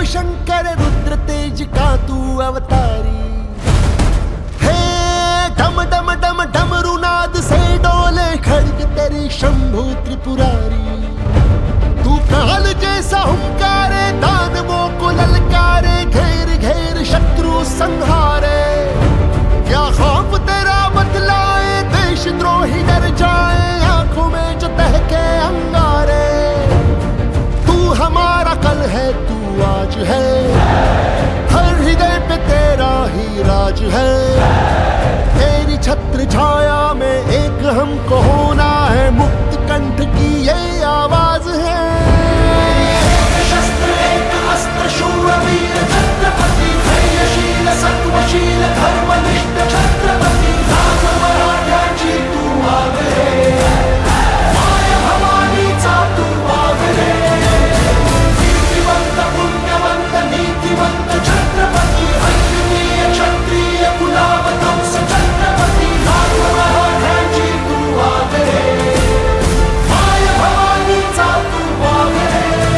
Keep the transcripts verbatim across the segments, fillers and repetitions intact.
शंकर रुद्र तेज का तू अवतारी। हे डम डम डम डमरू नाद से डोले खड़ग तेरी शंभु त्रिपुरारी। तू काल जैसा हुंकारे दानवों को ललकारे, घेर घेर शत्रु संहारे। क्या खौफ तेरा बतलाए, देशद्रोही डर जाए, आंखों में जो तहके अंगारे। तू हमारा कल है, तू आज है, हर हृदय पे तेरा ही राज है। तेरी छत्र छाया में एक हमको होना है, मुक्त कंठ की ये आवाज है। शस्त्र एक अस्त्र शूरवीर छत्रपति, धैर्यशील सत्वशील धर्मनिष्ठ छत्रपति। नाथ मराठ्यांची तू आगरे, माय भवानीचा तू आगरे। कीर्तिवंत पुण्यवंत नीतिवंत छत्रपति, अद्वितीय क्षत्रिय कुलावतंस छत्रपति। नाथ मराठ्यांची तू आगरे, माय भवानीचा तू आगरे।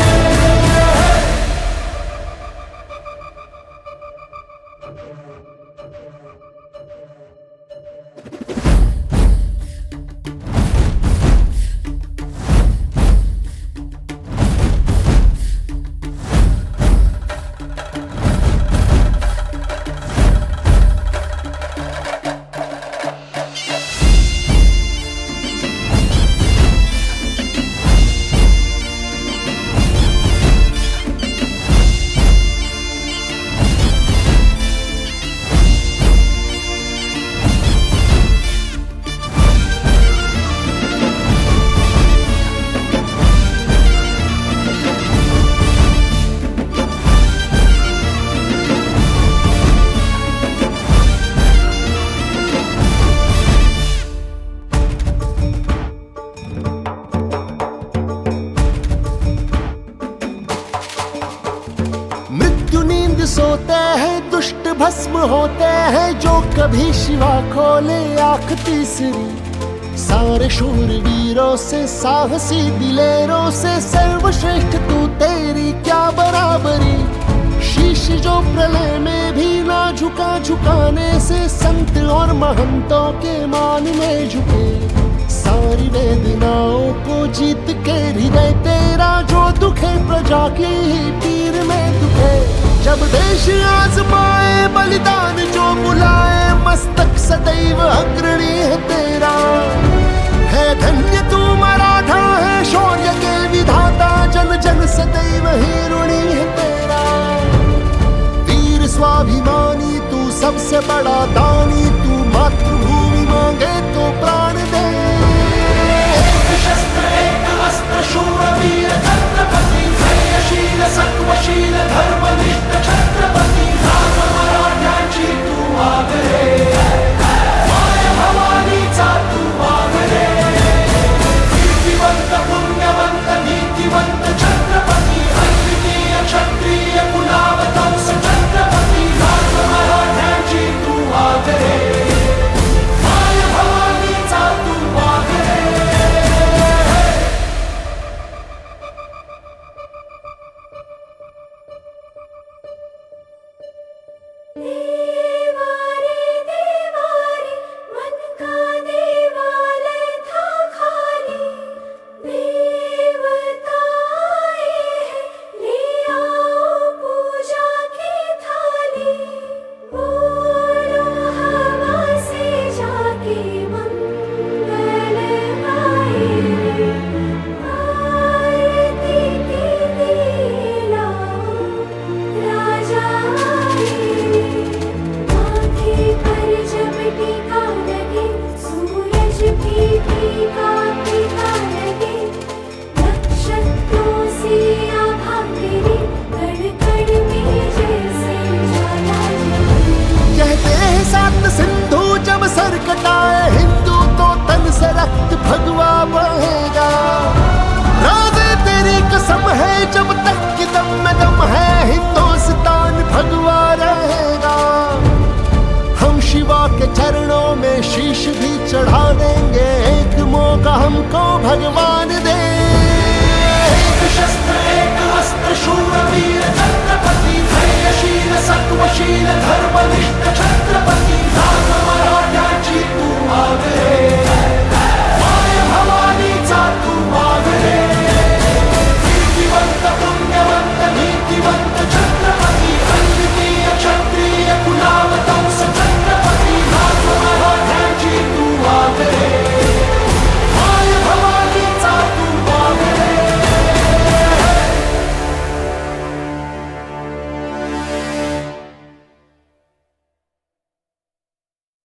सोते हैं दुष्ट भस्म होते हैं, जो कभी शिवा खोले आंख तीसरी। सारे शूरवीरों से साहसी दिलेरों से सर्वश्रेष्ठ तू, तेरी क्या बराबरी। शीश जो प्रलय में भी ना झुका, झुकाने से संत और महंतों के मान में झुके। सारी वेदनाओं को जीत के हृदय तेरा, जो दुखे प्रजा की ही पीर में दुखे। जब देश आजमाए बलिदान जो बुलाए, मस्तक सदैव अग्रणी है तेरा। है धन्य तू मराठा है शौर्य के विधाता, जन जन सदैव ही ऋणी है तेरा। वीर स्वाभिमानी तू सबसे बड़ा दानी, तू मातृभूमि मांगे तो प्राण दे। एक शस्त्र एक अस्त्र शूरवीर छत्रपति, धैर्यशील सत्वशील धर्मनिष्ठ छत्रपति। नाथ मराठ्यांची तू आगरे, माय भवानीचा तू आगरे। कीर्तिवंत पुण्यवंत नीतिवंत छत्रपति, अद्वितीय क्षत्रिय कुलावतंस छत्रपति। नाथ मराठ्यांची तू आगरे, माय भवानीचा तू आगरे। Yeah.